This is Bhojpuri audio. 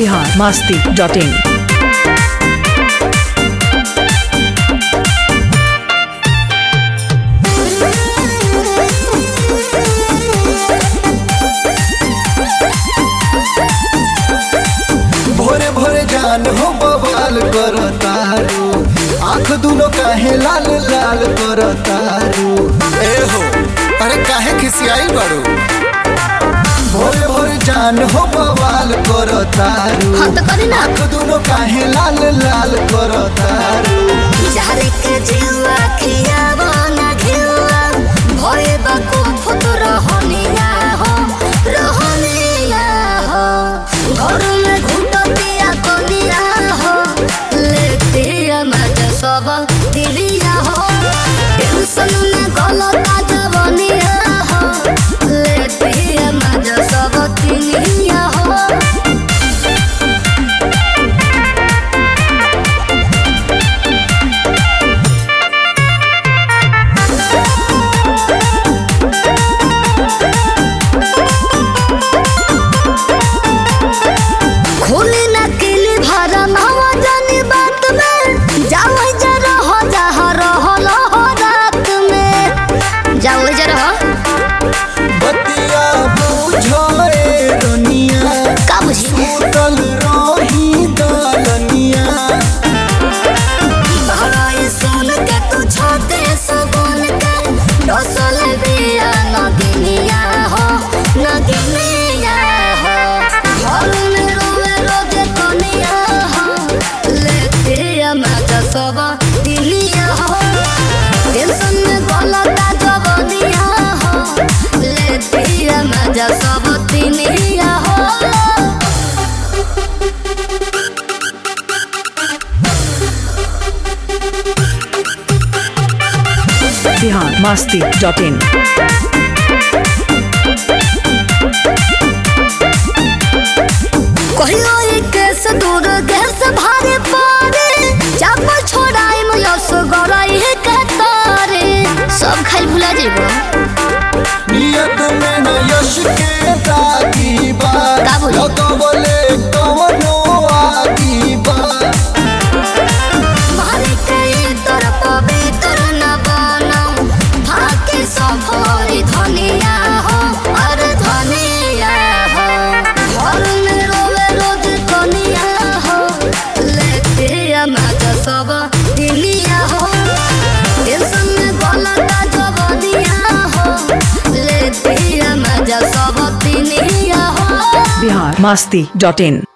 biharmasti.in। भोरे भोरे जान हो बवाल करतारू, आँख दुनो काहे लाल लाल करतारू। ए हो अरे काहे खिसियाई बड़ू। भोरे भोरे जान हो बवाल करतारू, आँख दुनो काहे लाल लाल करतारू। यारे के जीवा खियावा ना खियावा भोए बाको फुतुर होनिया हो रहनिया हो। घर में घुटतिया कोनिया हो लेते मजा सब दिलिया हो। टेंशन में गलता जवनिया हो लेते मजा सब दिलिया हो। खोली ना किली भरा नवा जानी बात में जाओ जरा हो जहा रहल हो रात में जाओ जरा हो बतिया बुझो ए रनिया, का बुझी सुतल रही दलनिया। बहराई सुन के तू छोटे सबन के डसल बिया नगिनिया हो नगिनिया हो। घर में रोवे रोजे कनिया हो लेते मजा सब दिलिया हो। टेंशन में गलता जवनिया हो लेते मजा सब दिलिया हो। biharmasti.in। कहियो केस दूर गैस भारे पारे जब छोड़ाई में यस गराई है कहतारे सब खाई भुला जेबो। नियत में न यश के दागी बा, का बोली? लगवले कवनो आगी बा। मारे के तोर पवित्र न बनाऊ भाके सफरी धनिया हो अरे धनिया हो। घर में रोवे रोज कनिया हो लेते मजा सब दिलिया हो। टेंशन में गलता जवनिया हो लेते मजा सब दिलिया हो। biharmasti.in।